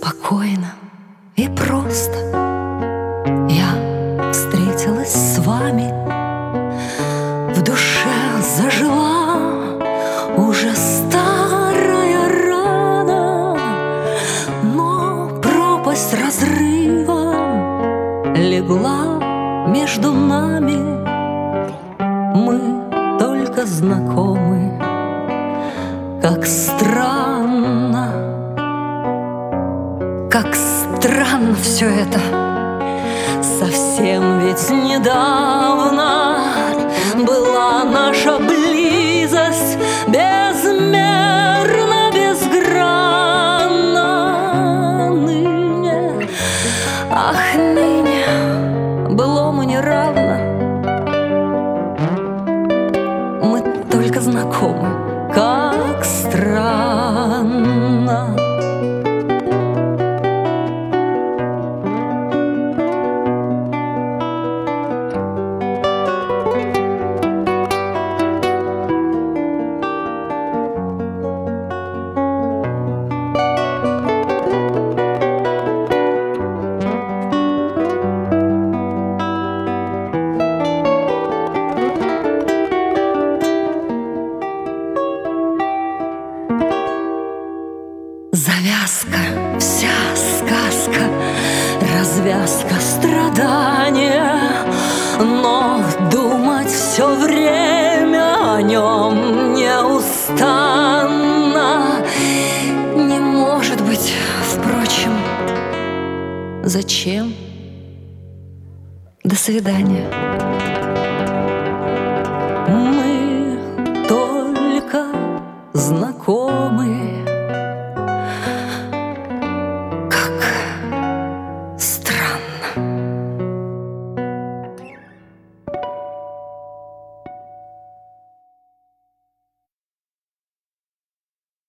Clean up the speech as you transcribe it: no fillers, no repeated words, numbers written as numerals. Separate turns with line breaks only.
спокойно и просто я встретилась с вами. В душе зажила уже старая рана, но пропасть разрыва легла между нами. Мы только знакомы, как странно все это. Совсем ведь недавно была наша близость безмерно, безгранна. Ныне, ах, ныне былому не равно. Мы только знакомы, как странно. Завязка, вся сказка, развязка страдания, но думать все время о нем неустанно. Не может быть, впрочем, зачем? До свидания.